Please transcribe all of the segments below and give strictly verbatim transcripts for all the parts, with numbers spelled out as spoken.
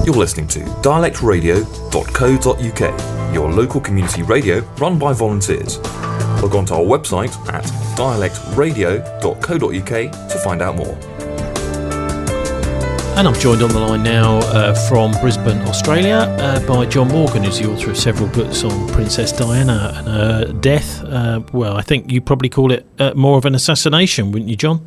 You're listening to dialect radio dot co dot uk, your local community radio run by volunteers. Log on to our website at dialect radio dot co dot uk to find out more. And I'm joined on the line now uh, from Brisbane, Australia, uh, by John Morgan, who's the author of several books on Princess Diana and her death. Uh, well, I think you'd probably call it uh, more of an assassination, wouldn't you, John?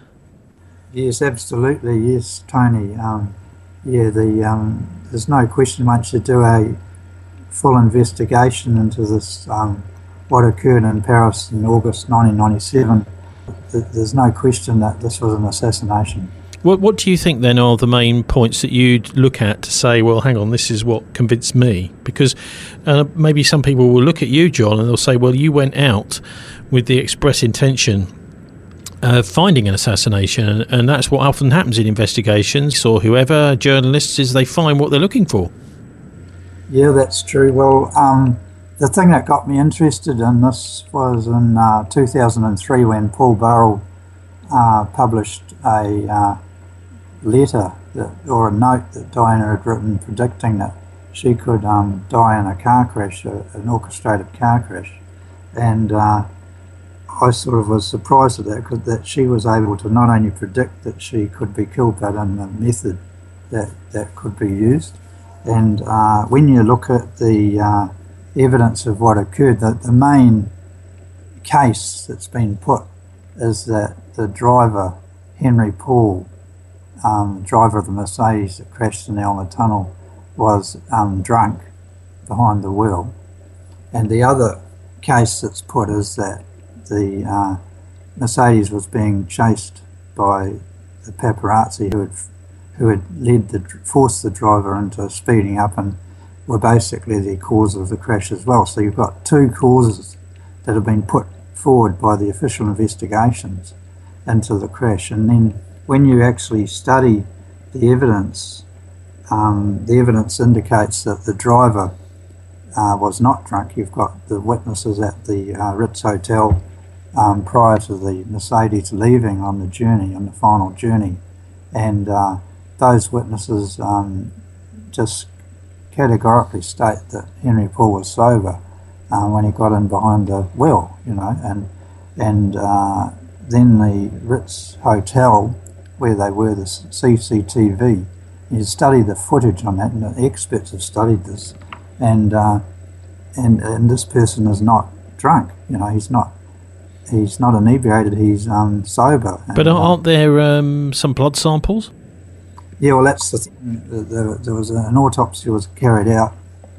Yes, absolutely. Yes, Tony. Um, yeah, the um, there's no question once you do a full investigation into this, um, what occurred in Paris in August nineteen ninety-seven, th- there's no question that this was an assassination. What, what do you think then are the main points that you'd look at to say, well, hang on, this is what convinced me? Because uh, maybe some people will look at you, John, and they'll say, well, you went out with the express intention of finding an assassination, and, and that's what often happens in investigations, or whoever, journalists, is they find what they're looking for. Yeah, that's true. Well, um, the thing that got me interested in this was in uh, two thousand three when Paul Burrell uh, published a uh, letter that, or a note that Diana had written predicting that she could um, die in a car crash, a, an orchestrated car crash. And uh, I sort of was surprised at that, because that she was able to not only predict that she could be killed, but in the method that, that could be used. And uh, when you look at the uh, evidence of what occurred, the, the main case that's been put is that the driver, Henry Paul, um, driver of the Mercedes that crashed in the Elmer Tunnel, was um, drunk behind the wheel. And the other case that's put is that the uh, Mercedes was being chased by the paparazzi who had who had led the forced the driver into speeding up, and were basically the cause of the crash as well. So you've got two causes that have been put forward by the official investigations into the crash. And then when you actually study the evidence, um, the evidence indicates that the driver uh, was not drunk. You've got the witnesses at the uh, Ritz Hotel um, prior to the Mercedes leaving on the journey, on the final journey, and uh, those witnesses um, just categorically state that Henry Paul was sober uh, when he got in behind the wheel, you know, and and uh, then the Ritz Hotel, where they were, the C C T V, you study the footage on that, and the experts have studied this, and uh, and and this person is not drunk, you know, he's not he's not inebriated, he's um, sober. But and, aren't there um, some blood samples? Yeah, well, that's the thing. There, there was an autopsy was carried out,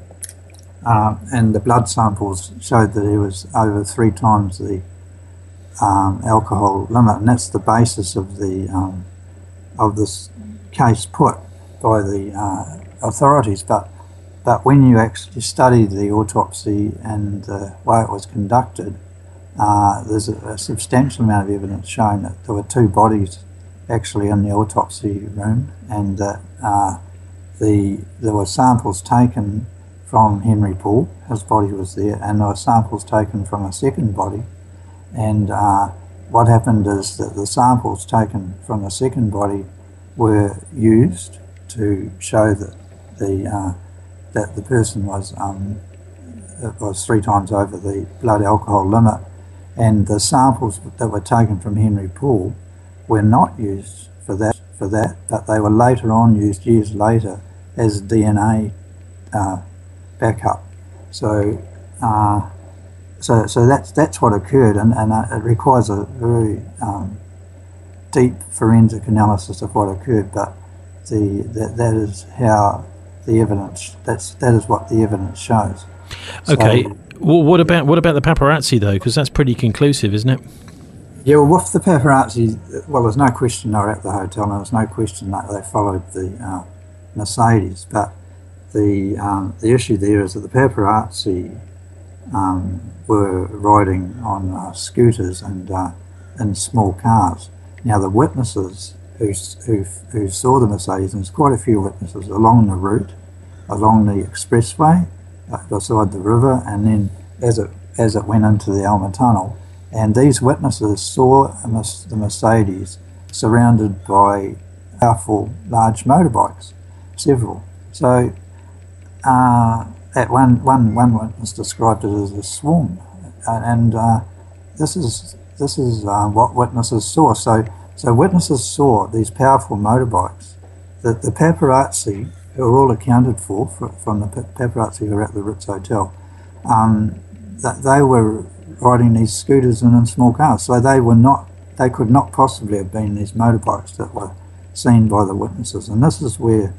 um, and the blood samples showed that he was over three times the um, alcohol limit, and that's the basis of the um, of this case put by the uh, authorities. But but when you actually study the autopsy and the way it was conducted, uh, there's a, a substantial amount of evidence showing that there were two bodies actually in the autopsy room, and that uh, the there were samples taken from Henry Paul, his body was there, and there were samples taken from a second body. And uh, what happened is that the samples taken from the second body were used to show that the uh, that the person was um, was three times over the blood alcohol limit, and the samples that were taken from Henry Paul were not used for that, for that, but they were later on used years later as D N A uh, backup. So, uh, so, so that's that's what occurred, and, and uh, it requires a very um, deep forensic analysis of what occurred. But the that, that is how the evidence. That's that is what the evidence shows. Okay. So, well, what about what about the paparazzi though? Because that's pretty conclusive, isn't it? Yeah, well, with the paparazzi, well, there's no question they were at the hotel, and there's no question that they followed the uh, Mercedes. But the um, the issue there is that the paparazzi um, were riding on uh, scooters and uh, in small cars. Now, the witnesses who, who who saw the Mercedes, and there's quite a few witnesses along the route, along the expressway, uh, beside the river, and then as it as it went into the Elmer Tunnel. And these witnesses saw the Mercedes surrounded by powerful large motorbikes, several. So uh, at one, one, one witness described it as a swarm, and uh, this is this is uh, what witnesses saw. So so witnesses saw these powerful motorbikes that the paparazzi, who are all accounted for, for from the paparazzi who were at the Ritz Hotel, um, that they were riding these scooters and in small cars. So they were not, they could not possibly have been these motorbikes that were seen by the witnesses. And this is where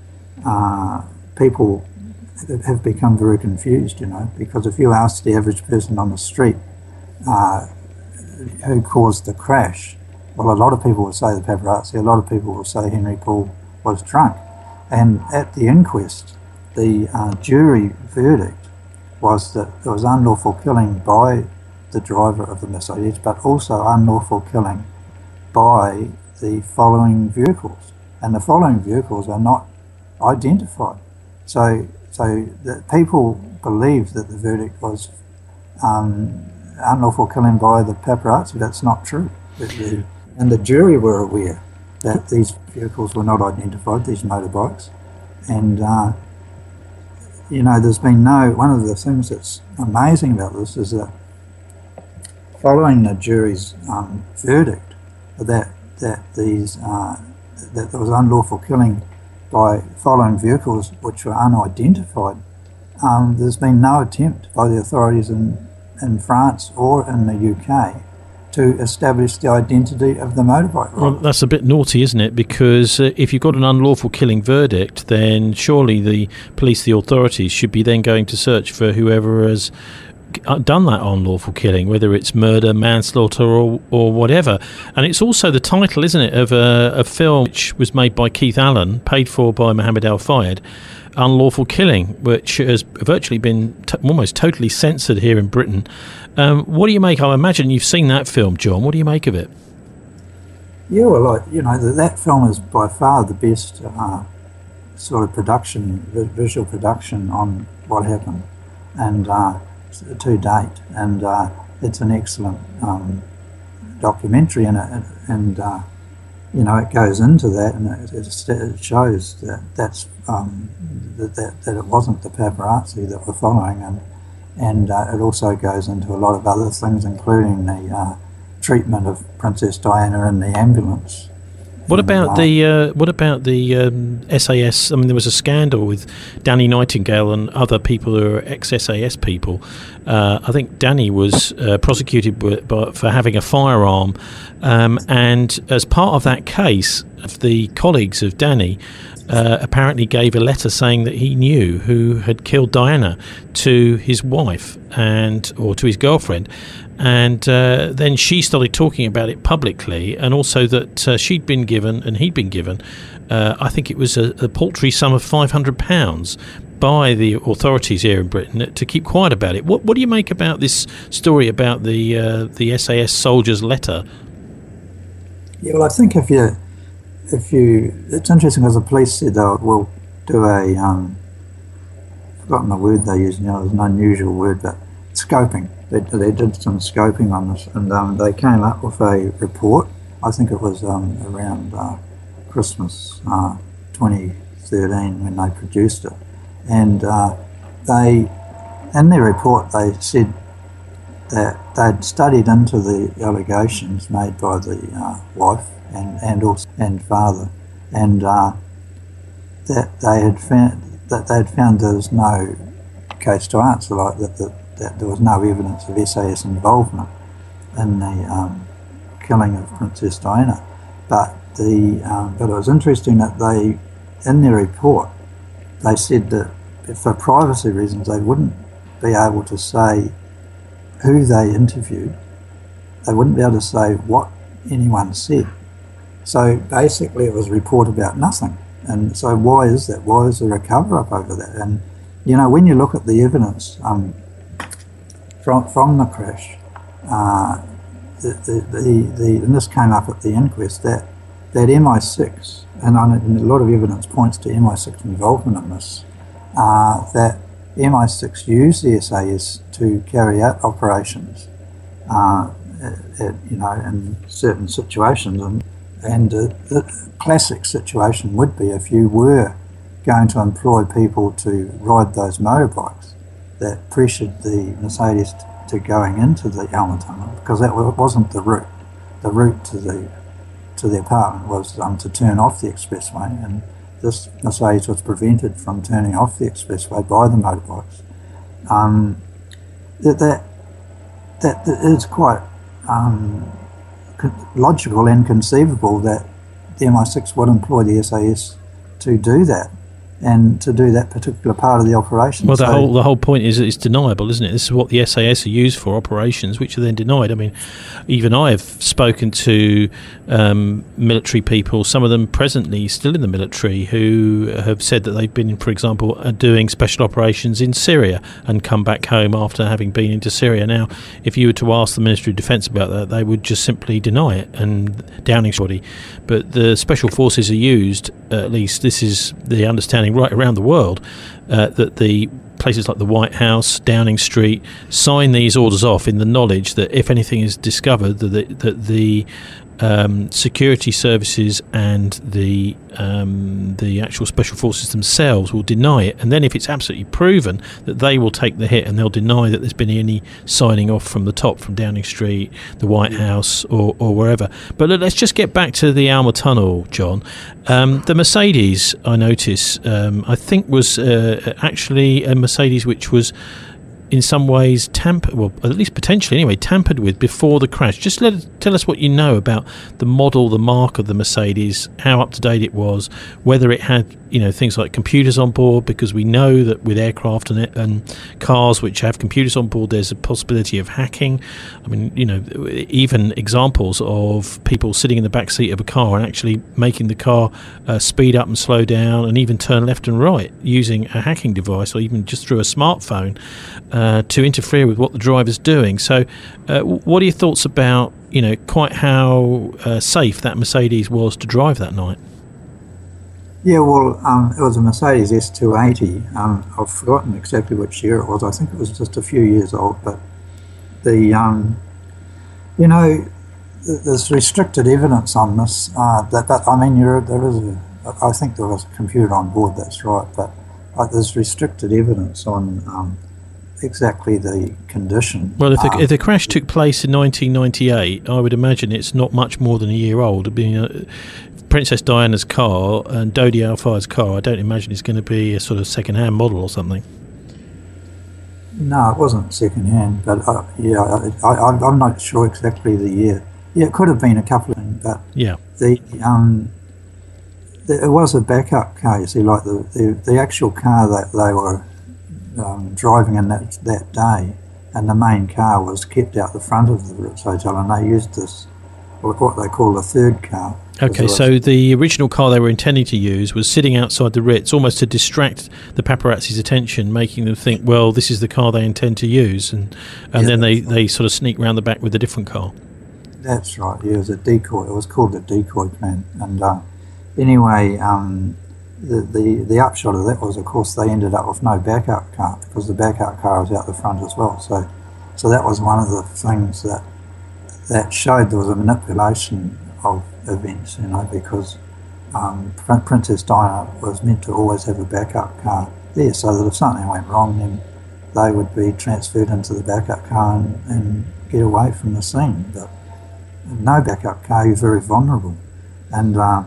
uh, people have become very confused, you know, because if you ask the average person on the street uh, who caused the crash, well, a lot of people will say the paparazzi, a lot of people will say Henry Paul was drunk. And at the inquest, the uh, jury verdict was that there was unlawful killing by the driver of the Mercedes, but also unlawful killing by the following vehicles. And the following vehicles are not identified. So, so that people believe that the verdict was um, unlawful killing by the paparazzi. That's not true. The, the, and the jury were aware that these vehicles were not identified, these motorbikes. And, uh, you know, there's been no, one of the things that's amazing about this is that following the jury's um, verdict that that these uh, that there was unlawful killing by following vehicles which were unidentified, um, there's been no attempt by the authorities in, in France or in the U K to establish the identity of the motorbike rider. Well, that's a bit naughty, isn't it? Because uh, if you've got an unlawful killing verdict, then surely the police, the authorities, should be then going to search for whoever has done that unlawful killing, whether it's murder, manslaughter, or or whatever. And it's also the title, isn't it, of a, a film which was made by Keith Allen, paid for by Mohammed Al Fayed, Unlawful Killing, which has virtually been t- almost totally censored here in Britain. Um, what do you make? I imagine you've seen that film, John. What do you make of it? Yeah, well, like, you know, that, that film is by far the best uh, sort of production, visual production on what happened, and uh, to date, and uh, it's an excellent um, documentary, and it, and uh, you know, it goes into that, and it, it shows that that's um, that, that that it wasn't the paparazzi that were following, and and uh, it also goes into a lot of other things, including the uh, treatment of Princess Diana in the ambulance. What about the uh, what about the um, S A S? I mean, there was a scandal with Danny Nightingale and other people who are ex-S A S people. Uh, I think Danny was uh, prosecuted with, by, for having a firearm, um, and as part of that case, the colleagues of Danny uh, apparently gave a letter saying that he knew who had killed Diana to his wife and or to his girlfriend. And uh, then she started talking about it publicly, and also that uh, she'd been given, and he'd been given, uh, I think it was a, a paltry sum of five hundred pounds by the authorities here in Britain to keep quiet about it. What, what do you make about this story about the uh, the S A S soldier's letter? Yeah, well, I think if you, if you, it's interesting because the police said they will do a, um, I've forgotten the word they use now, it's an unusual word, but scoping. They, they did some scoping on this, and um, they came up with a report. I think it was um, around uh, Christmas uh, twenty thirteen when they produced it. And uh, they, in their report, they said that they'd studied into the allegations made by the uh, wife and and also and father, and uh, that they had found that they'd found there was no case to answer, like that. that that there was no evidence of S A S involvement in the um, killing of Princess Diana. But the um, but it was interesting that they, in their report, they said that for privacy reasons they wouldn't be able to say who they interviewed. They wouldn't be able to say what anyone said. So basically it was a report about nothing. And so why is that? Why is there a cover-up over that? And, you know, when you look at the evidence, um, From, from the crash, uh, the, the, the, the, and this came up at the inquest, that, that M I six, and, on, and a lot of evidence points to M I six involvement in this, uh, that M I six used the S A S to carry out operations, uh, at, at, you know, in certain situations. And, and uh, the classic situation would be if you were going to employ people to ride those motorbikes that pressured the Mercedes t- to going into the Alma Tunnel, because that wa- wasn't the route. The route to the to the apartment was um, to turn off the expressway, and this Mercedes was prevented from turning off the expressway by the motorbikes. Um, that, that that that is quite um, co- logical and conceivable that the M I six would employ the S A S to do that, and to do that particular part of the operation. Well, the So- whole the whole point is that it's deniable, isn't it? This is what the S A S are used for, operations, which are then denied. I mean, even I have spoken to um, military people, some of them presently still in the military, who have said that they've been, for example, uh, doing special operations in Syria and come back home after having been into Syria. Now, if you were to ask the Ministry of Defence about that, they would just simply deny it, and Downing's body. But the special forces are used, uh, at least this is the understanding right around the world, uh, that the places like the White House, Downing Street, sign these orders off in the knowledge that if anything is discovered, that the, that the um, security services and the um, the actual special forces themselves will deny it. And then if it's absolutely proven, that they will take the hit and they'll deny that there's been any signing off from the top, from Downing Street, the White House, or, or wherever. But look, let's just get back to the Alma Tunnel, John. Um, the Mercedes, I notice, um, I think was uh, actually a Mercedes which was in some ways tampered, well, at least potentially anyway, tampered with before the crash. Just let us, tell us what you know about the model, the mark of the Mercedes, how up to date it was, whether it had, you know, things like computers on board, because we know that with aircraft and, it, and cars which have computers on board, there's a possibility of hacking. I mean, you know, even examples of people sitting in the back seat of a car and actually making the car uh, speed up and slow down and even turn left and right using a hacking device, or even just through a smartphone, uh, to interfere with what the driver's doing. So uh, what are your thoughts about, you know, quite how uh, safe that Mercedes was to drive that night? Yeah, well, um, it was a Mercedes S two eighty. Um, I've forgotten exactly which year it was. I think it was just a few years old. But the, um, you know, th- there's restricted evidence on this. Uh, that, that I mean, you're, there is a, I think there was a computer on board. That's right. But uh, there's restricted evidence on um, exactly the condition. Well, if the, um, if the crash took place in nineteen ninety-eight, I would imagine it's not much more than a year old. I mean, uh, Princess Diana's car and Dodi Al-Fayed's car, I don't imagine it's going to be a sort of second-hand model or something. No, it wasn't second-hand, but uh, yeah, I, I, I'm not sure exactly the year. Yeah, it could have been a couple of them, but Yeah. the um, the, it was a backup car. You see, like the the, the actual car that they were um, driving in that that day, and the main car was kept out the front of the Ritz Hotel, and they used this what what they call a third car. Okay, so the original car they were intending to use was sitting outside the Ritz, almost to distract the paparazzi's attention, making them think, well, this is the car they intend to use, and and Yeah, then they, that's right. they sort of sneak round the back with a different car. That's right. Yeah, it was a decoy. It was called the decoy plan. And uh, anyway, um, the, the the upshot of that was, of course, they ended up with no backup car because the backup car was out the front as well. So, so that was one of the things that that showed there was a manipulation of events, you know, because um, Prin- Princess Diana was meant to always have a backup car there, so that if something went wrong, then they would be transferred into the backup car and, and get away from the scene. But no backup car, you're very vulnerable. And uh,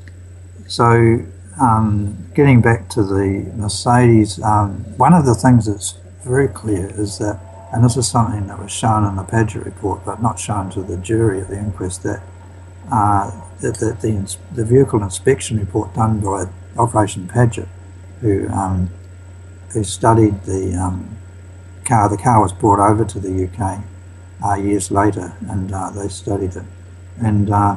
so um, getting back to the Mercedes, um, one of the things that's very clear is that, and this is something that was shown in the Paget report but not shown to the jury at the inquest, that uh, that, that the, ins- the vehicle inspection report done by Operation Paget, who um, who studied the um, car, the car was brought over to the U K uh, years later, and uh, they studied it, and uh,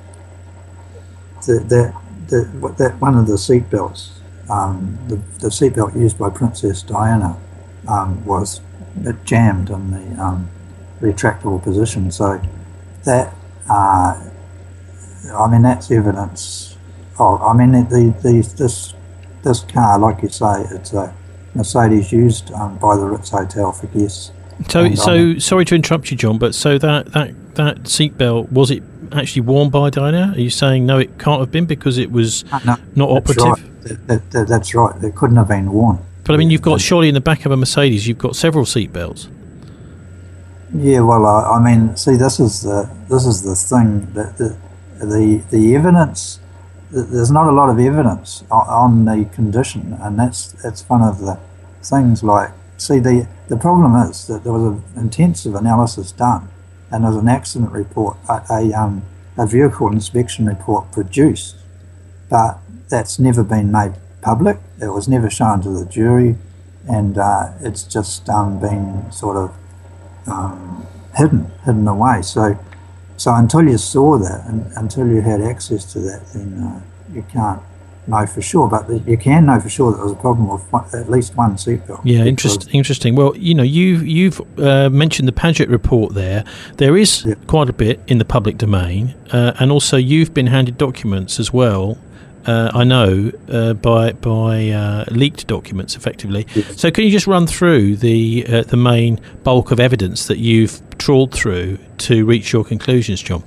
the, that the, what- that one of the seat belts, um, the, the seatbelt used by Princess Diana, um, was it jammed in the um, retractable position. So that, uh, I mean, that's evidence. Oh, I mean, the, the this this car, like you say, it's a Mercedes used um, by the Ritz Hotel for guests. So, And, so um, sorry to interrupt you, John, but so that, that, that seatbelt, was it actually worn by Diana? Are you saying, no, it can't have been because it was no, not that's operative? right. that, that, that, that's right. They couldn't have been worn. But I mean, you've got surely in the back of a Mercedes, you've got several seat belts. Yeah, well, I, I mean, see, this is the this is the thing that the the, the evidence. There's not a lot of evidence on, on the condition, and that's that's one of the things. Like, see, the the problem is that there was an intensive analysis done, and there was an accident report, a, a um a vehicle inspection report produced, but that's never been made public. It was never shown to the jury, and uh, it's just um, been sort of um, hidden, hidden away. So, so until you saw that, and until you had access to that, then uh, you can't know for sure. But you can know for sure that there was a problem with one, at least one seatbelt. Yeah, interesting. Interesting. Well, you know, you you've uh, mentioned the Paget report there. There is yeah. quite a bit in the public domain, uh, and also you've been handed documents as well. Uh, I know uh, by by uh, leaked documents, effectively. Yes. So, can you just run through the uh, the main bulk of evidence that you've trawled through to reach your conclusions, John?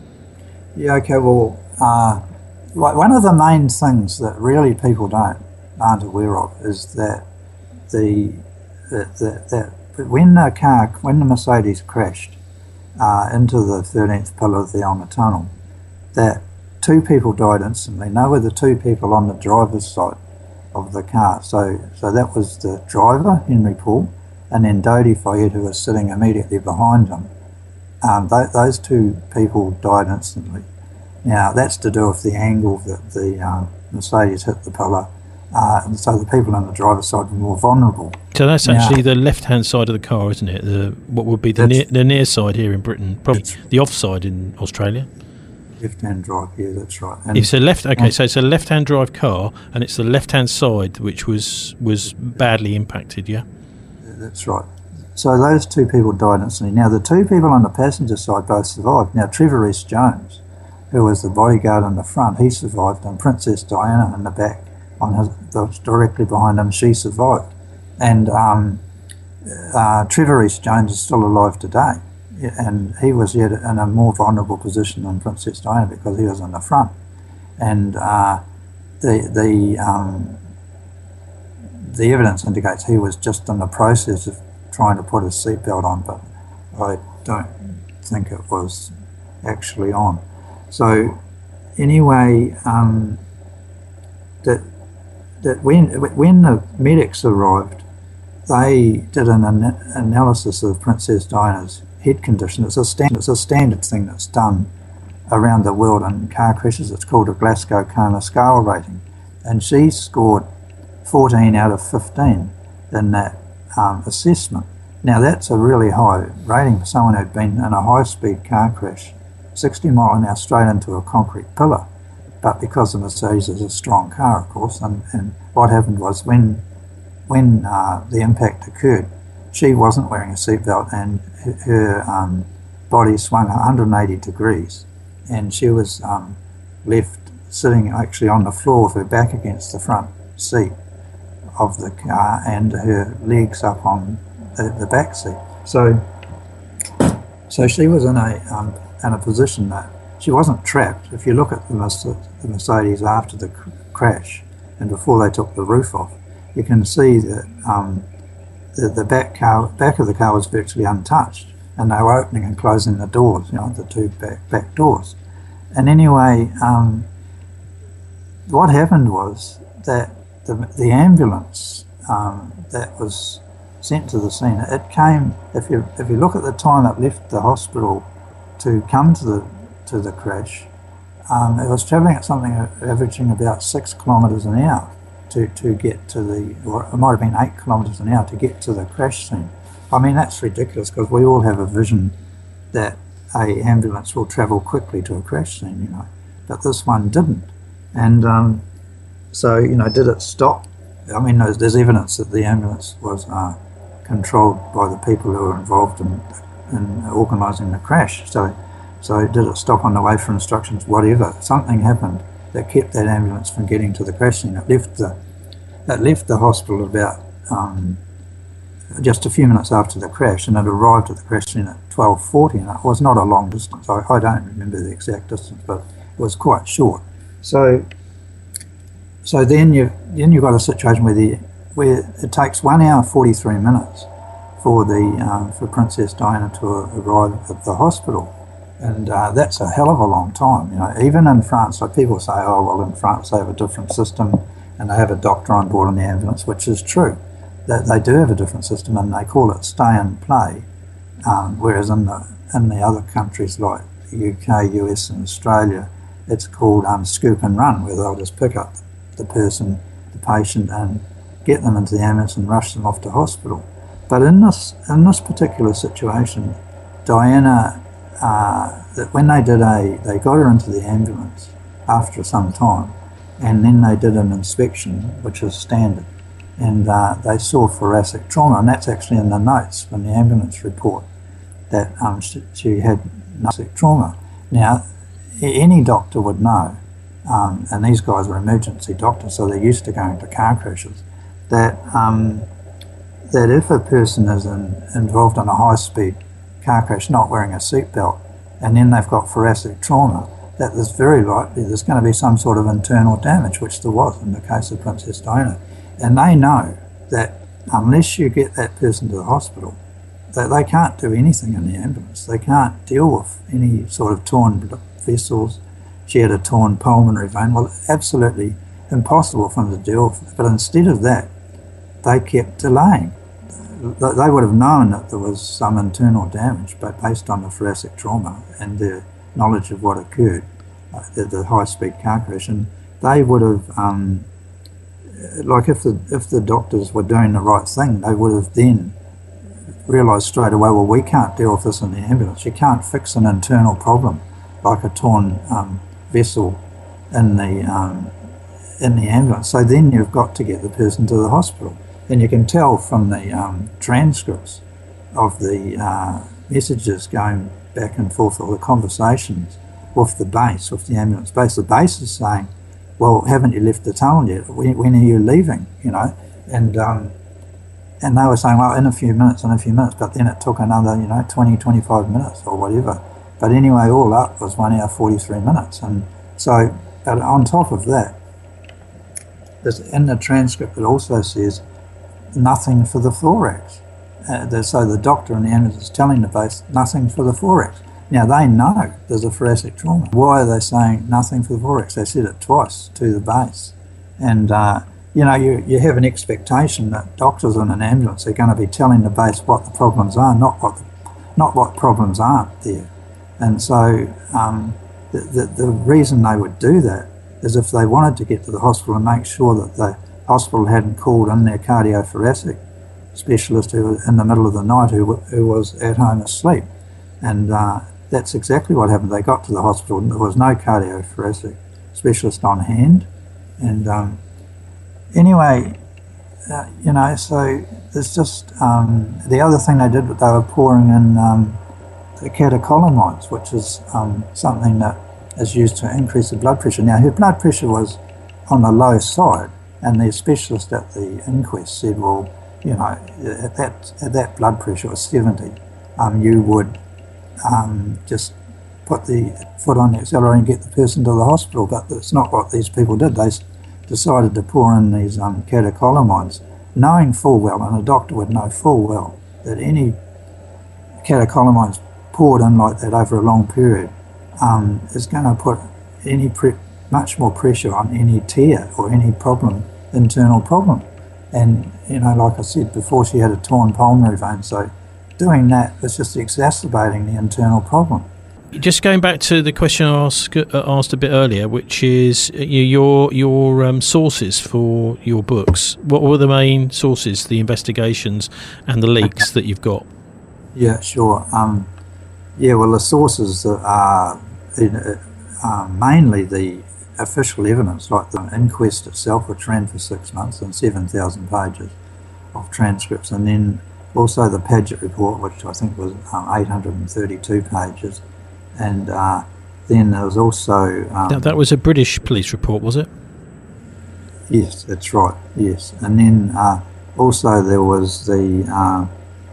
Yeah. Okay. Well, uh, one of the main things that really people don't aren't aware of is that the that that, that when the car when the Mercedes crashed uh, into the thirteenth pillar of the Elmer Tunnel, that two people died instantly. No, were the two people on the driver's side of the car. So so that was the driver, Henry Paul, and then Dodie Fayette, who was sitting immediately behind him. Um, th- those two people died instantly. Now, that's to do with the angle that the um, Mercedes hit the pillar, uh, and so the people on the driver's side were more vulnerable. So that's now, actually the left-hand side of the car, isn't it? The what would be the near, the near side here in Britain, probably the off side in Australia. Left-hand drive, yeah, that's right. And it's a left. Okay, so it's a left-hand drive car, and it's the left-hand side which was was badly impacted. Yeah, that's right. So those two people died instantly. Now the two people on the passenger side both survived. Now Trevor Rees Jones, who was the bodyguard in the front, he survived, and Princess Diana in the back, on his directly behind him, she survived. And um, uh, Trevor Rees Jones is still alive today. And he was yet in a more vulnerable position than Princess Diana because he was in the front, and uh, the the um, the evidence indicates he was just in the process of trying to put his seatbelt on, but I don't think it was actually on. So anyway, um, that that when when the medics arrived, they did an an analysis of Princess Diana's head condition. It's a, stand, it's a standard thing that's done around the world in car crashes. It's called a Glasgow Coma Scale rating, and she scored fourteen out of fifteen in that um, assessment. Now that's a really high rating for someone who'd been in a high-speed car crash, sixty mile an hour straight into a concrete pillar. But because the Mercedes is a strong car, of course, and, and what happened was when when uh, the impact occurred, she wasn't wearing a seatbelt, and her, her um, body swung one hundred eighty degrees, and she was um, left sitting actually on the floor with her back against the front seat of the car and her legs up on the, the back seat. So, so she was in a um, in a position that she wasn't trapped. If you look at the, the Mercedes after the cr- crash and before they took the roof off, you can see that. Um, The, the back car, back of the car was virtually untouched, and they were opening and closing the doors, you know, the two back, back doors. And anyway, um, what happened was that the, the ambulance um, that was sent to the scene, it came. If you if you look at the time it left the hospital to come to the to the crash, um, it was travelling at something averaging about six kilometres an hour. To, to get to the, or it might have been eight kilometres an hour to get to the crash scene. I mean, that's ridiculous because we all have a vision that a ambulance will travel quickly to a crash scene, you know, but this one didn't. And um, so, you know, did it stop? I mean, there's, there's evidence that the ambulance was uh, controlled by the people who were involved in, in organising the crash. So, so did it stop on the way for instructions? Whatever. Something happened that kept that ambulance from getting to the crash scene. It left the, it left the hospital about um, just a few minutes after the crash, and it arrived at the crash scene at twelve forty, and it was not a long distance. I, I don't remember the exact distance, but it was quite short. So, so then you then you've got a situation where the where it takes one hour forty-three minutes for the um, for Princess Diana to arrive at the hospital, and uh, that's a hell of a long time. You know, even in France, like people say, oh well, in France they have a different system, and they have a doctor on board in the ambulance, which is true. That they do have a different system, and they call it stay and play, um, whereas in the in the other countries like the U K, U S, and Australia, it's called um, scoop and run, where they'll just pick up the person, the patient, and get them into the ambulance and rush them off to hospital. But in this in this particular situation, Diana, uh, that when they did a, they got her into the ambulance after some time, and then they did an inspection, which is standard, and uh, they saw thoracic trauma, and that's actually in the notes from the ambulance report that um, she, she had thoracic trauma. Now, any doctor would know, um, and these guys are emergency doctors, so they're used to going to car crashes, that um, that if a person is in, involved in a high-speed car crash not wearing a seatbelt, and then they've got thoracic trauma, that there's very likely there's going to be some sort of internal damage, which there was in the case of Princess Diana. And they know that unless you get that person to the hospital, that they can't do anything in the ambulance. They can't deal with any sort of torn vessels. She had a torn pulmonary vein. Well, absolutely impossible for them to deal with. But instead of that, they kept delaying. They would have known that there was some internal damage, but based on the thoracic trauma and their knowledge of what occurred, uh, the, the high-speed car crash, and they would have, um, like if the if the doctors were doing the right thing, they would have then realised straight away, well, we can't deal with this in the ambulance. You can't fix an internal problem like a torn um, vessel in the um, in the ambulance. So then you've got to get the person to the hospital. And you can tell from the um, transcripts of the uh, messages going back and forth, or the conversations with the base, with the ambulance base. The base is saying, well, haven't you left the tunnel yet? When, when are you leaving? You know, and um, and they were saying, well, in a few minutes, in a few minutes. But then it took another, you know, twenty, twenty-five minutes or whatever. But anyway, all up was one hour, forty-three minutes. And so, but on top of that, there's, in the transcript it also says, nothing for the thorax. Uh, so the doctor in the ambulance is telling the base, nothing for the thorax. Now they know there's a thoracic trauma. Why are they saying nothing for the thorax? They said it twice to the base. And, uh, you know, you, you have an expectation that doctors in an ambulance are going to be telling the base what the problems are, not what the, not what problems aren't there. And so um, the, the, the reason they would do that is if they wanted to get to the hospital and make sure that the hospital hadn't called in their cardiothoracic specialist who was in the middle of the night who, who was at home asleep. And uh, that's exactly what happened. They got to the hospital and there was no cardiothoracic specialist on hand. And um, anyway, uh, you know, so there's just, um, the other thing they did, they were pouring in um, the catecholamines, which is um, something that is used to increase the blood pressure. Now, her blood pressure was on the low side, and the specialist at the inquest said, well, you know, at that at that blood pressure was seventy, um, you would um, just put the foot on the accelerator and get the person to the hospital. But that's not what these people did. They decided to pour in these um, catecholamines, knowing full well, and a doctor would know full well, that any catecholamines poured in like that over a long period um, is going to put any pre- much more pressure on any tear or any problem, internal problem. And, you know, like I said before, she had a torn pulmonary vein, so doing that was just exacerbating the internal problem. Just going back to the question I asked, uh, asked a bit earlier, which is uh, your your um, sources for your books. What were the main sources, the investigations and the leaks that you've got? Yeah, sure. Um, yeah, well, the sources are uh, mainly the official evidence, like the inquest itself, which ran for six months and seven thousand pages of transcripts, and then also the Paget report, which I think was um, eight hundred thirty-two pages, and uh, then there was also... Um, that, that was a British police report, was it? Yes, that's right, yes. And then uh, also there was the... Uh,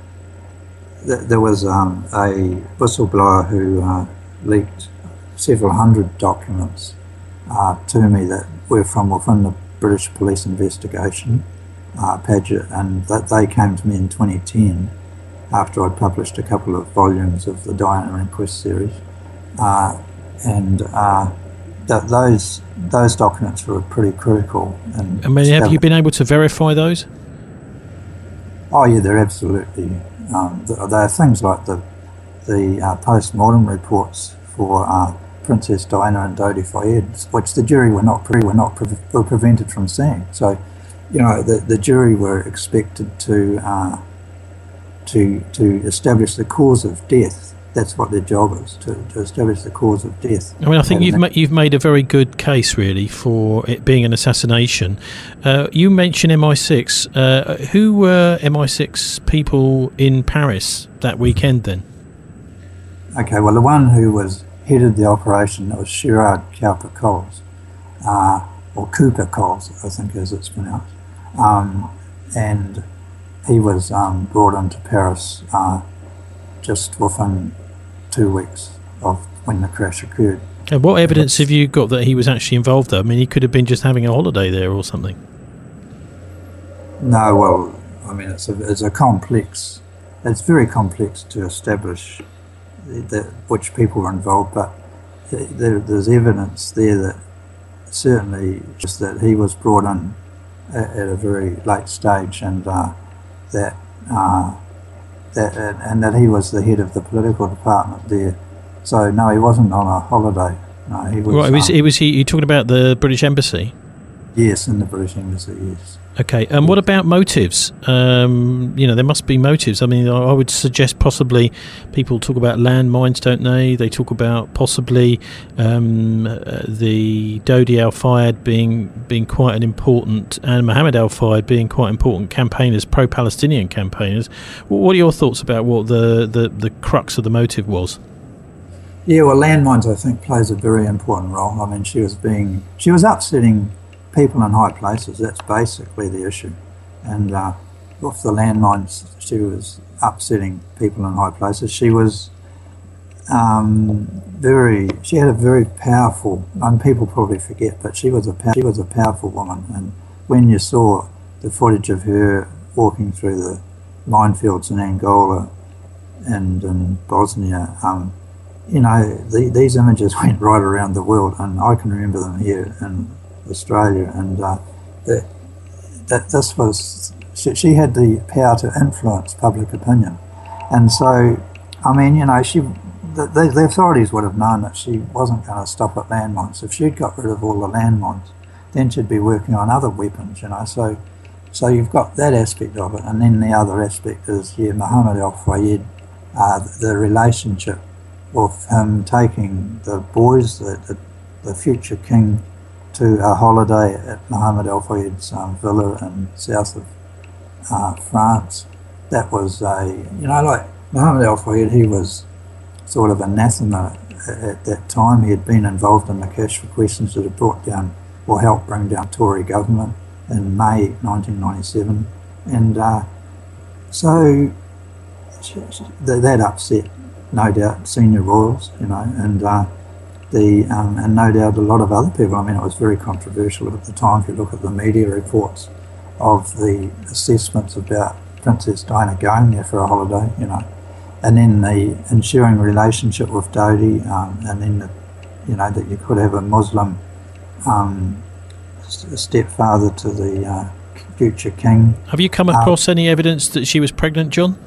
th- there was um, a whistleblower who uh, leaked several hundred documents Uh, to me that were from within the British Police Investigation, uh, Paget, and that they came to me in twenty ten after I'd published a couple of volumes of the Diana Inquest series, uh, and uh, th- those those documents were pretty critical. And I mean, have you been able to verify those? Oh yeah, they're absolutely. Um, there are things like the the uh, post-mortem reports for uh, Princess Diana and Dodi Fayed, which the jury were not pre- were not pre- were prevented from seeing. So, you know, the the jury were expected to uh, to to establish the cause of death. That's what their job is, to, to establish the cause of death. I mean, I think you've ma- you've made a very good case, really, for it being an assassination. Uh, you mentioned M I six. Uh, who were M I six people in Paris that weekend then? Okay, well, the one who was headed the operation was Gerard Cowper Coles, uh, or Cooper Coles, I think as it's pronounced. Um, and he was um, brought into Paris uh, just within two weeks of when the crash occurred. And what evidence have you got that he was actually involved though? I mean, he could have been just having a holiday there or something. No, well, I mean, it's a, it's a complex, it's very complex to establish that which people were involved, but there, there's evidence there that certainly just that he was brought in at, at a very late stage, and uh, that uh, that and that he was the head of the political department there. So no, he wasn't on a holiday. No, he was. Right, it was. Um, It was. He. You talking about the British Embassy? Yes, in the British Embassy. Yes. Okay. And um, what about motives? Um, you know, there must be motives. I mean, I would suggest possibly people talk about landmines, don't they? They talk about possibly um, uh, the Dodi Al Fayed being being quite an important, and Mohammed Al Fayed being quite important campaigners, pro-Palestinian campaigners. What are your thoughts about what the, the, the crux of the motive was? Yeah, well, landmines, I think, plays a very important role. I mean, she was being, she was upsetting people in high places. That's basically the issue. And uh, with the landmines, she was upsetting people in high places. She was um, very, she had a very powerful, and people probably forget, but she was a she was a powerful woman. And when you saw the footage of her walking through the minefields in Angola and in Bosnia, um, you know, the, these images went right around the world, and I can remember them here in Australia, and uh, that, that this was, she, she had the power to influence public opinion. And so, I mean, you know, she, the, the, the authorities would have known that she wasn't going to stop at landmines. If she'd got rid of all the landmines, then she'd be working on other weapons, you know. So, so you've got that aspect of it, and then the other aspect is, yeah, Mohammed Al Fayed, uh, the, the relationship of him taking the boys, the, the, the future king, to a holiday at Mohammed Al Fayed's um, villa in south of uh, France. That was a, you know, like Mohammed Al Fayed, he was sort of anathema at, at that time. He had been involved in the cash for questions that had brought down, or helped bring down, Tory government in May nineteen ninety-seven. And uh, so she, she, that upset, no doubt, senior royals, you know, and uh, the um, and no doubt a lot of other people. I mean, it was very controversial at the time. If you look at the media reports of the assessments about Princess Diana going there for a holiday, you know, and then the ensuing relationship with Dodi, um, and then the, you know, that you could have a Muslim um, stepfather to the uh, future king. Have you come across um, any evidence that she was pregnant, John?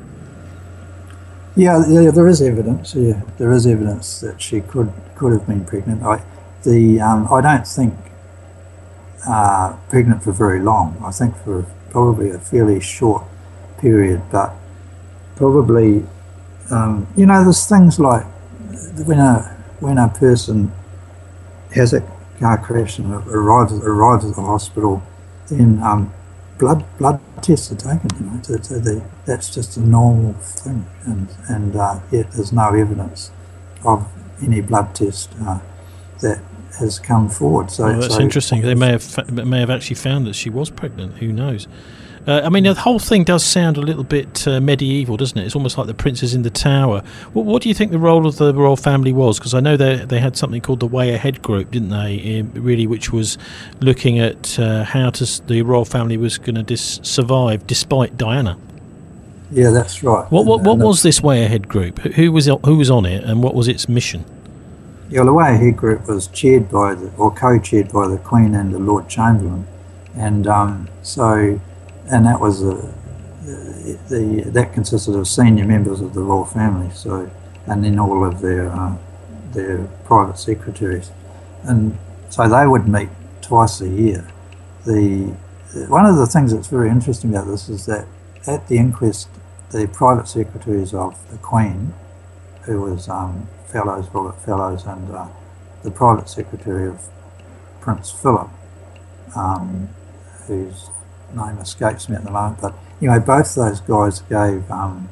Yeah, yeah, there is evidence. Yeah, there is evidence that she could could have been pregnant. I, the um, I don't think uh, pregnant for very long. I think for probably a fairly short period, but probably um, you know, there's things like when a when a person has a car crash and arrives arrives at the hospital, then um, blood blood tests are taken. You know, to, to the, that's just a normal thing, and and uh, yet there's no evidence of any blood test uh, that has come forward. So well, that's so interesting. They may have fa- may have actually found that she was pregnant. Who knows? Uh, I mean, the whole thing does sound a little bit uh, medieval, doesn't it? It's almost like the Princes in the Tower. What, what do you think the role of the royal family was? Because I know they they had something called the Way Ahead Group, didn't they? Uh, really, which was looking at uh, how to, the royal family was going to dis- survive despite Diana. Yeah, that's right. What what, and, what and was this Way Ahead Group? Who was who was on it, and what was its mission? Yeah, the Way Ahead Group was chaired by the, or co-chaired by the Queen and the Lord Chamberlain, and um, so, and that was a, the that consisted of senior members of the royal family. So, and then all of their uh, their private secretaries, and so they would meet twice a year. The one of the things that's very interesting about this is that at the inquest, the private secretaries of the Queen, who was um, Fellows, Robert Fellows, and uh, the private secretary of Prince Philip, um, whose name escapes me at the moment, but anyway, both those guys gave um,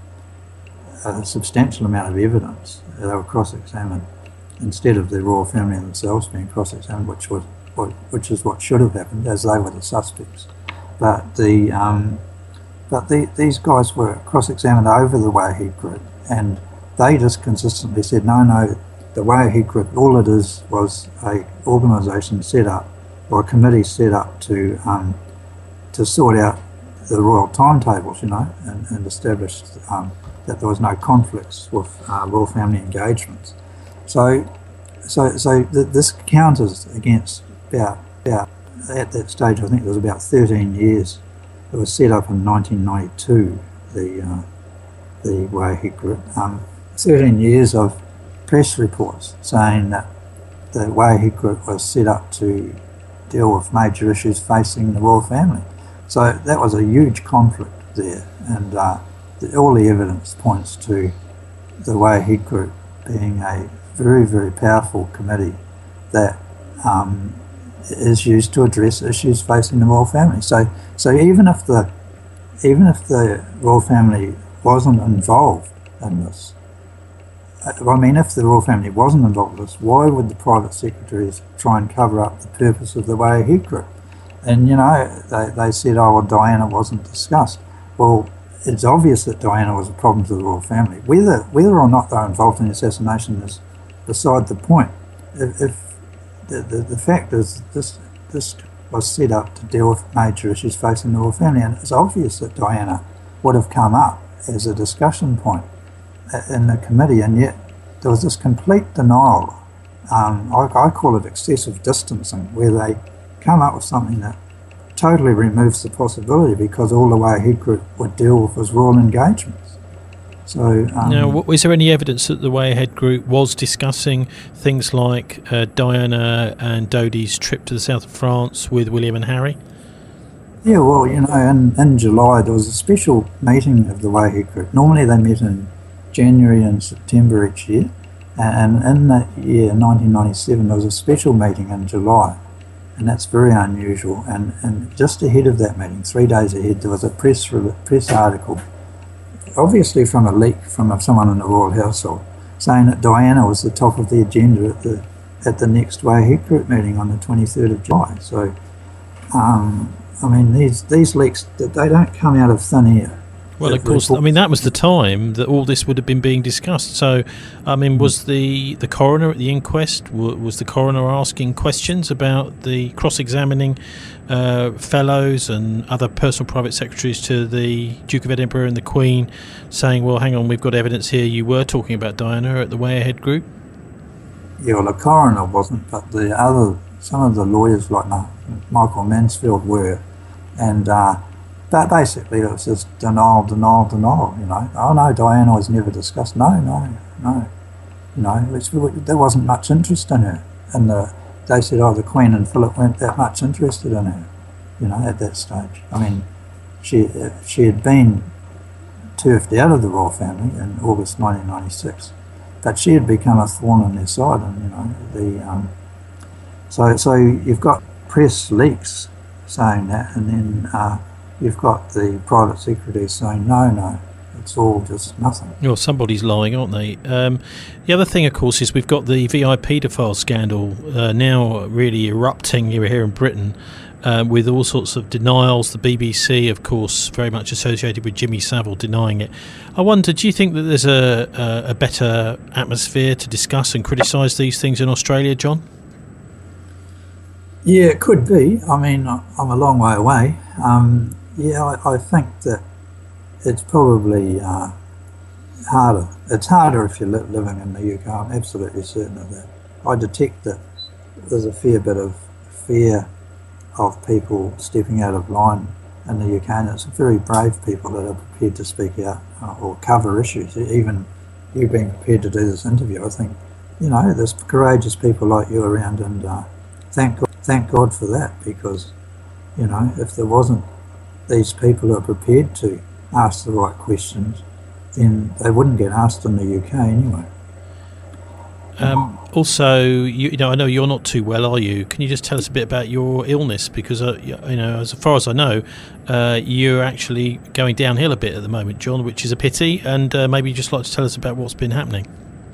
a substantial amount of evidence. They were cross-examined instead of the royal family themselves being cross-examined, which was what, which is what should have happened, as they were the suspects. But the um, but the, these guys were cross-examined over the Way Ahead Group, and they just consistently said, no, no, the Way Ahead Group, all it is was a organisation set up, or a committee set up to um, to sort out the royal timetables, you know, and, and establish um, that there was no conflicts with uh, royal family engagements. So, so, so th- this counters against about, about, at that stage, I think it was about thirteen years. It was set up in nineteen ninety-two, the uh, the Way Ahead Group. Um, thirteen years of press reports saying that the Way Ahead Group was set up to deal with major issues facing the royal family. So that was a huge conflict there, and uh, the, all the evidence points to the Way Ahead Group being a very, very powerful committee that um, is used to address issues facing the royal family. So, so even if the even if the royal family wasn't involved in this, I mean, if the royal family wasn't involved in this, why would the private secretaries try and cover up the purpose of the Way Ahead Group? And, you know, they, they said, oh, well, Diana wasn't discussed. Well, it's obvious that Diana was a problem to the royal family. Whether whether or not they were involved in the assassination is beside the point. If, if the, the, the fact is this this was set up to deal with major issues facing the royal family, and it's obvious that Diana would have come up as a discussion point in the committee, and yet there was this complete denial. Um, I, I call it excessive distancing, where they come up with something that totally removes the possibility, because all the Way Ahead Group would deal with was royal engagements. So, um, now, was there any evidence that the Way Ahead Group was discussing things like uh, Diana and Dodie's trip to the south of France with William and Harry? Yeah, well, you know, in, in July there was a special meeting of the Way Ahead Group. Normally they met in January and September each year, and in that year, nineteen ninety-seven, there was a special meeting in July. And that's very unusual. And, and just ahead of that meeting, three days ahead, there was a press press article, obviously from a leak from someone in the royal household, saying that Diana was the top of the agenda at the at the next Way Ahead Group meeting on the twenty-third of July. So, um, I mean, these these leaks, they don't come out of thin air. Well, of course, I mean, that was the time that all this would have been being discussed. So, I mean, was the, the coroner at the inquest, was the coroner asking questions about the cross-examining uh, fellows and other personal private secretaries to the Duke of Edinburgh and the Queen, saying, well, hang on, we've got evidence here, you were talking about Diana at the Way Ahead Group? Yeah, well, the coroner wasn't, but the other, some of the lawyers like Michael Mansfield were, and uh, But basically it was just denial, denial, denial, you know. Oh no, Diana was never discussed. No, no, no. You know, it's, there wasn't much interest in her. And the, they said, oh, the Queen and Philip weren't that much interested in her, you know, at that stage. I mean, she she had been turfed out of the royal family in August nineteen ninety-six, but she had become a thorn in their side. And, you know, the um, so, so you've got press leaks saying that, and then uh, you've got the private secretary saying, no, no, it's all just nothing. Well, somebody's lying, aren't they? Um, the other thing, of course, is we've got the V I P paedophile scandal uh, now really erupting here, here in Britain. uh, with all sorts of denials. The B B C, of course, very much associated with Jimmy Savile denying it. I wonder, do you think that there's a, a, a better atmosphere to discuss and criticise these things in Australia, John? Yeah, it could be. I mean, I'm a long way away. Um, yeah, I, I think that it's probably uh, harder. It's harder if you're li- living in the U K. I'm absolutely certain of that. I detect that there's a fair bit of fear of people stepping out of line in the U K, and it's very brave people that are prepared to speak out uh, or cover issues. Even you being prepared to do this interview, I think, you know, there's courageous people like you around, and uh, thank God, thank God for that, because, you know, if there wasn't these people who are prepared to ask the right questions, then they wouldn't get asked in the U K anyway. Um, also, you, you know, I know you're not too well, are you? Can you just tell us a bit about your illness? Because, uh, you know, as far as I know, uh, you're actually going downhill a bit at the moment, John, which is a pity. And uh, maybe you'd just like to tell us about what's been happening.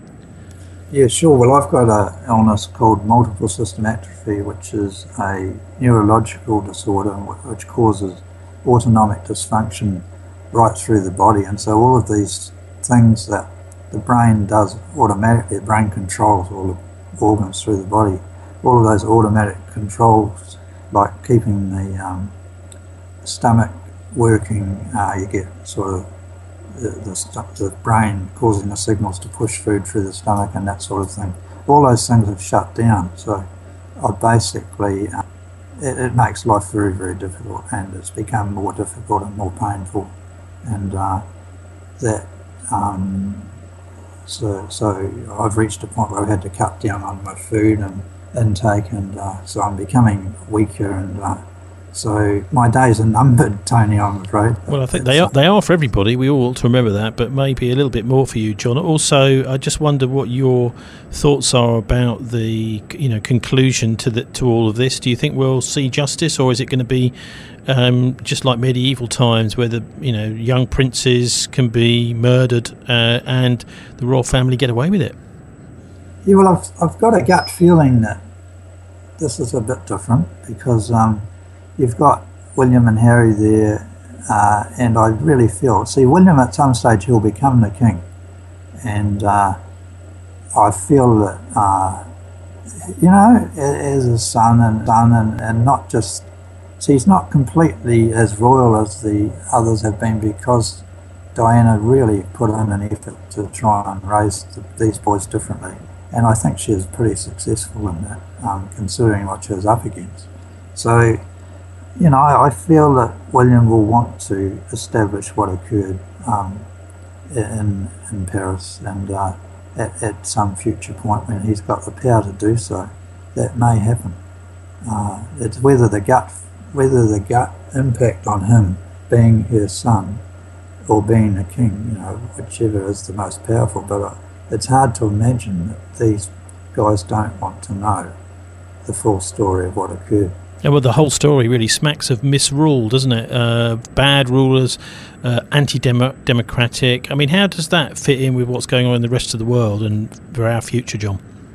Yeah, sure. Well, I've got an illness called multiple system atrophy, which is a neurological disorder which causes autonomic dysfunction right through the body. And so all of these things that the brain does automatically, the brain controls all the organs through the body. All of those automatic controls, like keeping the um, stomach working, uh, you get sort of the, the, st- the brain causing the signals to push food through the stomach and that sort of thing. All those things have shut down. So I basically, uh, it, it makes life very, very difficult, and it's become more difficult and more painful. And uh, that, um, so so I've reached a point where I've had to cut down on my food and intake, and uh, so I'm becoming weaker, and uh, so my days are numbered, Tony, I'm afraid. Well, I think they are, they are for everybody. We all ought to remember that, but maybe a little bit more for you, John. Also, I just wonder what your thoughts are about the, you know, conclusion to the, to all of this. Do you think we'll see justice, or is it going to be um, just like medieval times, where the, you know, young princes can be murdered uh, and the royal family get away with it? Yeah, well, I've I've got a gut feeling that this is a bit different, because um, you've got William and Harry there, uh, and I really feel, see, William at some stage he'll become the king, and uh, I feel that, uh, you know, as a son and son, and, and not just, see, he's not completely as royal as the others have been, because Diana really put in an effort to try and raise the, these boys differently, and I think she was pretty successful in that, um, considering what she was up against. So, you know, I feel that William will want to establish what occurred um, in in Paris, and uh, at, at some future point when he's got the power to do so, that may happen. Uh, it's whether the gut, whether the gut impact on him being her son or being a king, you know, whichever is the most powerful. But uh, it's hard to imagine that these guys don't want to know the full story of what occurred. Yeah, well, the whole story really smacks of misrule, doesn't it? Uh, bad rulers, uh, anti-democratic. I mean, how does that fit in with what's going on in the rest of the world and for our future, John?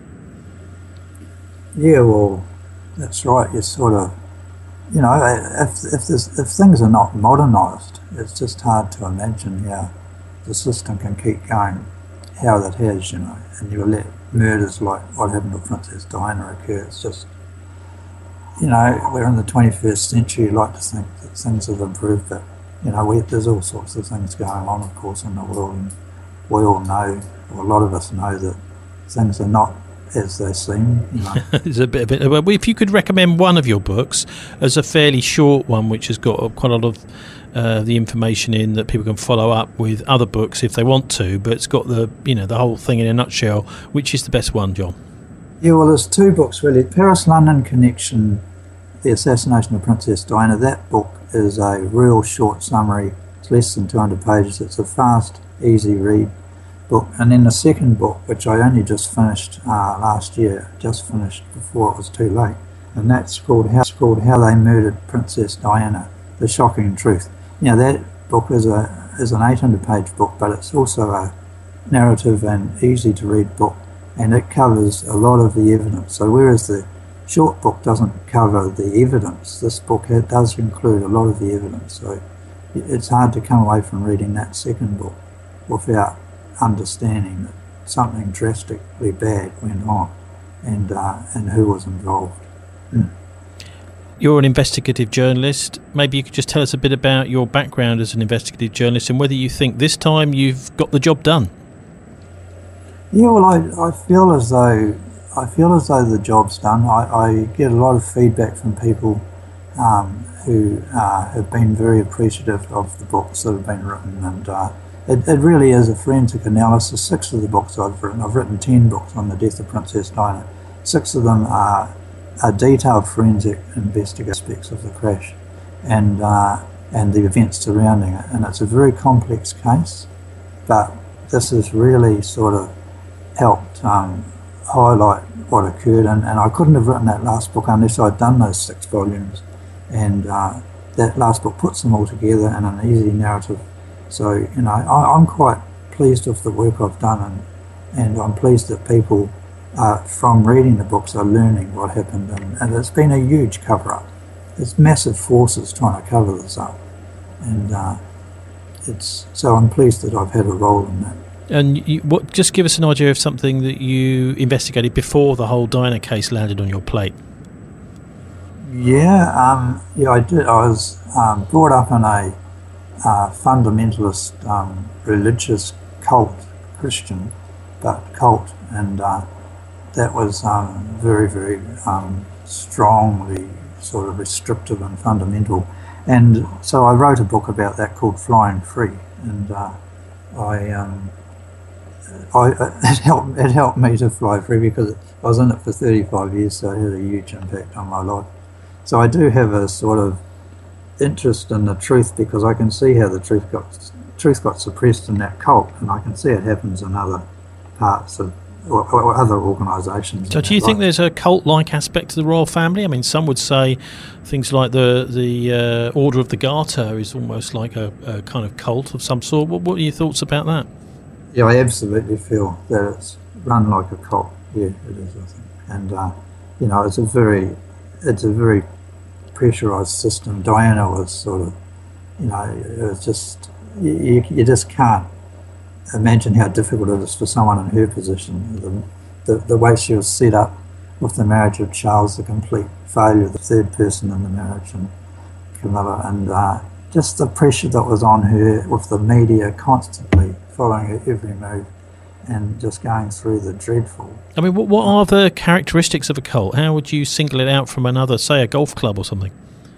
Yeah, well, that's right. You're sort of, you know, if if, there's, if things are not modernised, it's just hard to imagine how the system can keep going how it has, you know, and you let murders like what happened to Princess Diana occur. It's just, you know, we're in the twenty-first century. You'd like to think that things have improved, but, you know, we, there's all sorts of things going on, of course, in the world, and we all know, or a lot of us know, that things are not as they seem, you know. It's a bit, a bit. Well, if you could recommend one of your books as a fairly short one, which has got quite a lot of uh, the information in that people can follow up with other books if they want to, but it's got the, you know, the whole thing in a nutshell. Which is the best one, John? Yeah, well, there's two books really. Paris-London Connection, The Assassination of Princess Diana. That book is a real short summary. It's less than two hundred pages. It's a fast, easy read book. And then the second book, which I only just finished uh, last year, just finished before it was too late, and that's called How, it's called How They Murdered Princess Diana, The Shocking Truth. You know, that book is a is an eight hundred page book, but it's also a narrative and easy to read book, and it covers a lot of the evidence. So whereas the short book doesn't cover the evidence. This book it does include a lot of the evidence, so it's hard to come away from reading that second book without understanding that something drastically bad went on and uh, and who was involved. Mm. You're an investigative journalist. Maybe you could just tell us a bit about your background as an investigative journalist and whether you think this time you've got the job done. Yeah, well, I, I feel as though I feel as though the job's done. I, I get a lot of feedback from people um, who uh, have been very appreciative of the books that have been written, and uh, it, it really is a forensic analysis. Six of the books I've written, I've written ten books on the death of Princess Diana. Six of them are, are detailed forensic investigative aspects of the crash and uh, and the events surrounding it, and it's a very complex case, but this has really sort of helped um, highlight what occurred, and, and I couldn't have written that last book unless I'd done those six volumes, and uh, that last book puts them all together in an easy narrative. So, you know, I, I'm quite pleased with the work I've done, and, and I'm pleased that people uh, from reading the books are learning what happened, and, and it's been a huge cover-up. It's massive forces trying to cover this up, and uh, it's so I'm pleased that I've had a role in that. And you, what? Just give us an idea of something that you investigated before the whole Diana case landed on your plate. Yeah, um, yeah, I did. I was um, brought up in a uh, fundamentalist um, religious cult, Christian, but cult, and uh, that was um, very, very um, strongly sort of restrictive and fundamental. And so I wrote a book about that called Flying Free, and uh, I. Um, I, it helped. It helped me to fly free because I was in it for thirty-five years, so it had a huge impact on my life. So I do have a sort of interest in the truth because I can see how the truth got truth got suppressed in that cult, and I can see it happens in other parts of or, or other organisations. So, do you think there's a cult-like aspect to the royal family? I mean, some would say things like the the uh, Order of the Garter is almost like a, a kind of cult of some sort. What, what are your thoughts about that? Yeah, I absolutely feel that it's run like a cult. Yeah, it is, I think. And, uh, you know, it's a very, it's a very pressurised system. Diana was sort of, you know, it was just, you, you just can't imagine how difficult it is for someone in her position. The, the, the way she was set up with the marriage of Charles, the complete failure of the third person in the marriage, and Camilla, and uh, just the pressure that was on her with the media constantly following her every move and just going through the dreadful. I mean, what, what are the characteristics of a cult? How would you single it out from another, say, a golf club or something?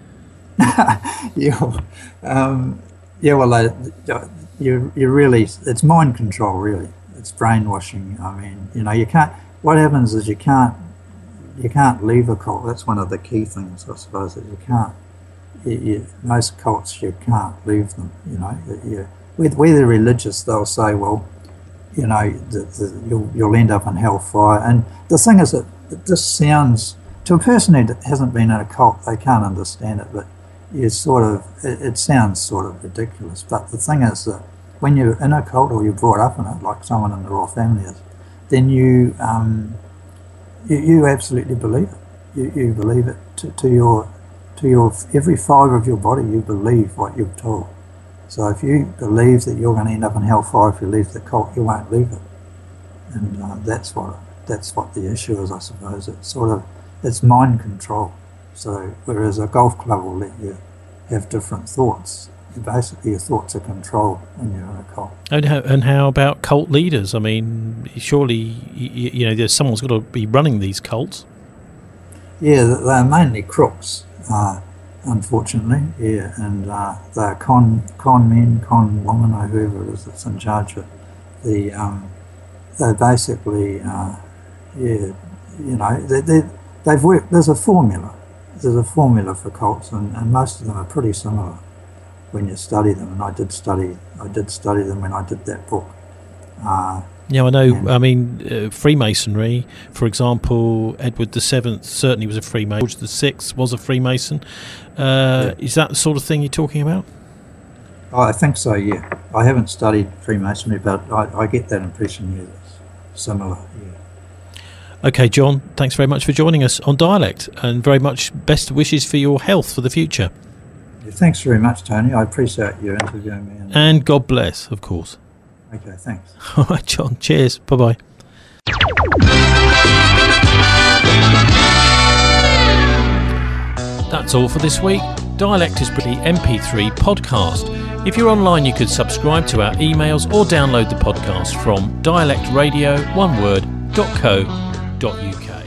yeah, um, yeah. Well, uh, you you really, it's mind control. Really, it's brainwashing. I mean, you know, you can't. What happens is you can't you can't leave a cult. That's one of the key things, I suppose. That you can't. You, you, most cults, you can't leave them. You know, you. Where they're religious, they'll say, well, you know, the, the, you'll, you'll end up in hellfire. And the thing is that this sounds, to a person who hasn't been in a cult, they can't understand it, but you sort of, it, it sounds sort of ridiculous. But the thing is that when you're in a cult or you're brought up in it, like someone in the royal family is, then you um, you, you absolutely believe it. You, you believe it to, to your, to your, every fibre of your body, you believe what you're told. So if you believe that you're going to end up in hellfire if you leave the cult, you won't leave it, and uh, that's what that's what the issue is, I suppose. It's sort of it's mind control. So whereas a golf club will let you have different thoughts, basically your thoughts are controlled when you're in a cult. And how, and how about cult leaders? I mean, surely you, you know there's someone's got to be running these cults. Yeah, they're mainly crooks. Uh, Unfortunately, yeah, and uh, they're con con men, con women, or whoever it is that's in charge of the. Um, they basically, uh, yeah, you know, they, they they've worked. There's a formula. There's a formula for cults, and, and most of them are pretty similar when you study them. And I did study, I did study them when I did that book. Uh, Yeah, I know. I mean, uh, Freemasonry, for example, Edward the Seventh certainly was a Freemason. George the Sixth was a Freemason. Uh, yeah. Is that the sort of thing you're talking about? Oh, I think so. Yeah, I haven't studied Freemasonry, but I, I get that impression. Yeah, it's similar. Yeah. Okay, John, thanks very much for joining us on Dialect, and very much best wishes for your health for the future. Yeah, thanks very much, Tony. I appreciate you interviewing me. And, and God bless, of course. Okay, thanks. All right, John. Cheers. Bye-bye. That's all for this week. Dialect is the M P three podcast. If you're online, you could subscribe to our emails or download the podcast from dialect radio one word dot co dot uk.